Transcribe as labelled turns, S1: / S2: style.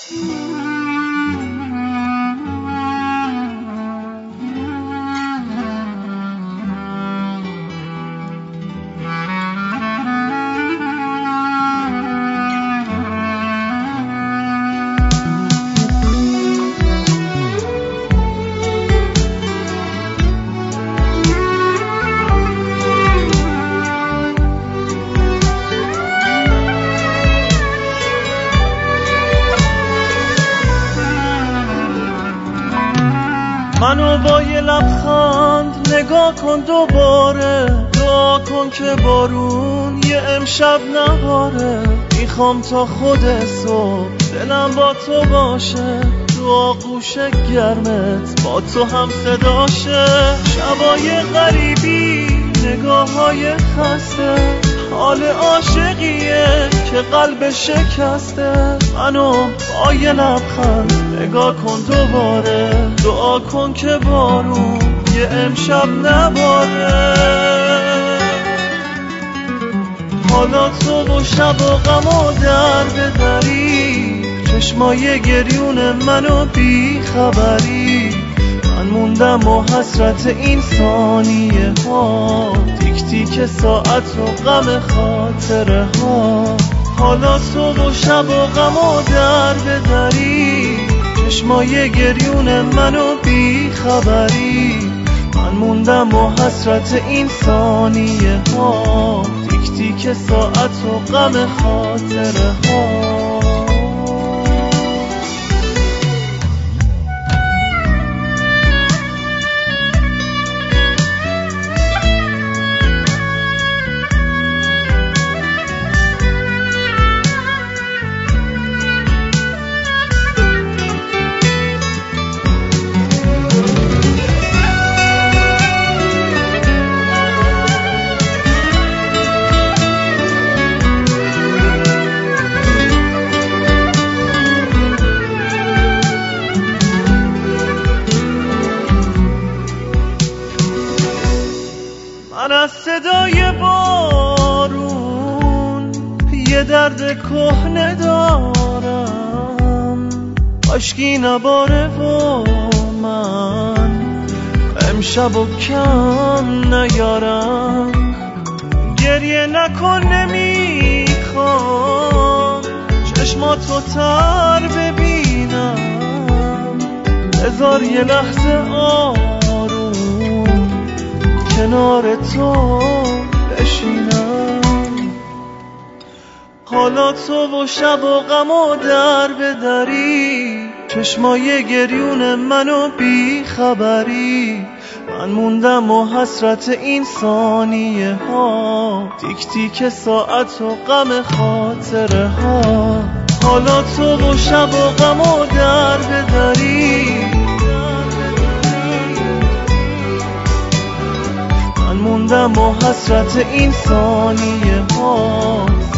S1: منو با یه لبخند نگاه کن دوباره، دعا کن که بارون یه امشب نباره. میخوام تا خود صبح دلم با تو باشه، تو آغوش گرمت با تو هم صداشه. شبای غریبی، نگاه های خسته، حال عاشقیه که قلب شکسته. منو با یه لبخند نگاه کن دوباره، دعا کن که بارون یه امشب نباره. حالا تو و شب و غم و در ببری، چشمای گریون منو بی خبری. من موندم و حسرت این ثانیه ها، تیک تیک ساعت و غم خاطره ها. حالا تو و شب و غم و در ببری، چشمای گریون منو بی خبری. من موندم و حسرت این ثانیه ها، تیک تیک ساعت و غم خاطره ها. من از صدای بارون یه درد کهنه دارم، عشقی نباره و من امشب و کم نیارم. گریه نکن نمیخوام چشماتو تر ببینم، بذار یه لحظه کنار تو بشینم. حالا تو و شب و غم و در بدری، چشمای گریون منو بی خبری. من موندم و حسرت این ثانیه ها، تیک تیک ساعت و غم خاطره ها. حالا تو و شب و غم و در بدری، موندم و حسرت این ثانیه ها.